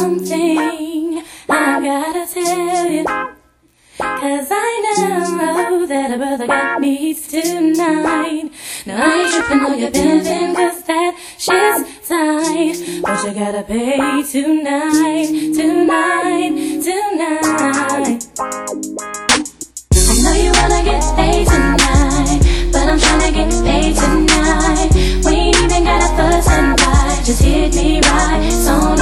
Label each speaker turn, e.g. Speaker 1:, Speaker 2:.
Speaker 1: something I gotta tell you. 'Cause I know that a brother got needs tonight. Now I ain't tripping on your bending 'cause that shit's tight. But you gotta pay tonight, tonight, tonight. I know you wanna get paid tonight, but I'm tryna get paid tonight. We ain't even gotta fuss and fight, just hit me right. So